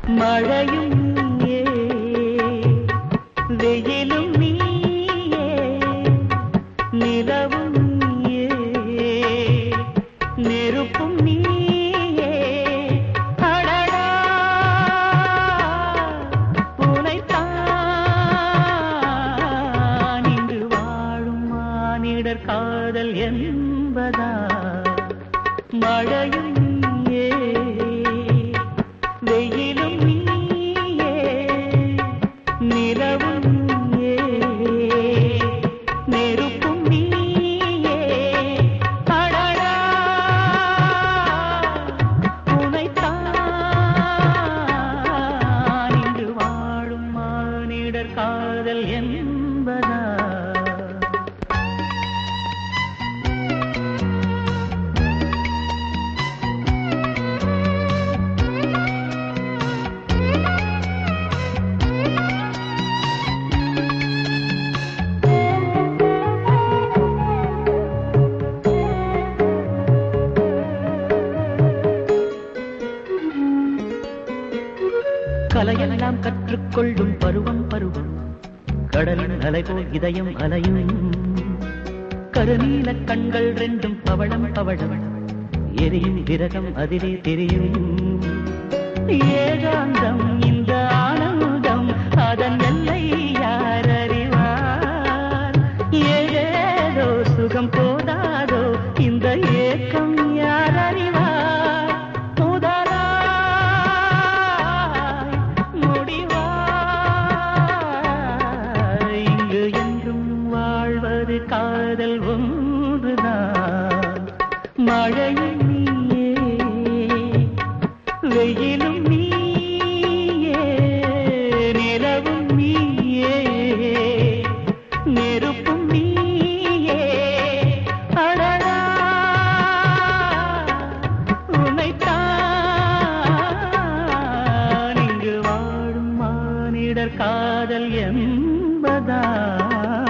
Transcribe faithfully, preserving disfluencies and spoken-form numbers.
மழையும் நீயே வெயிலும் நீயே நிலவும் நீயே நெருப்பும் நீயே அடடா உனைத்தான் இன்று வாழும் மானிடர் காதல் என்பதா மழையும் நீயே வெயிலும் நீயே நிலவும் நீயே நெருப்பும் நீயே அடடா உனைத்தான் இன்று வாழும் மானிடர் காதல் என்பதா கலையெல்லாம் கற்றுக்கொள்ளும் பருவம் பருவம் கடலின் அலைபோல் இதயம் அலையும் கருநீல கண்கள் ரெண்டும் பவளம் பவளம் எரியும் விரகம் அதிலே தெரியும் ஏகாந்தம் இந்த ஆனந்தம் அதன் எல்லை யார் அறிவார் ஏதேதோ சுகம் போதாதோ இந்த ஏக்கம் யார் அறிவார் காதல் ஒன்றுதான் மழையும் நீயே வெயிலும் நீயே நிலவும் நீயே நெருப்பும் நீயே அடடா உனைத்தான் இங்கு வாழும் மானிடர் காதல் என்பதா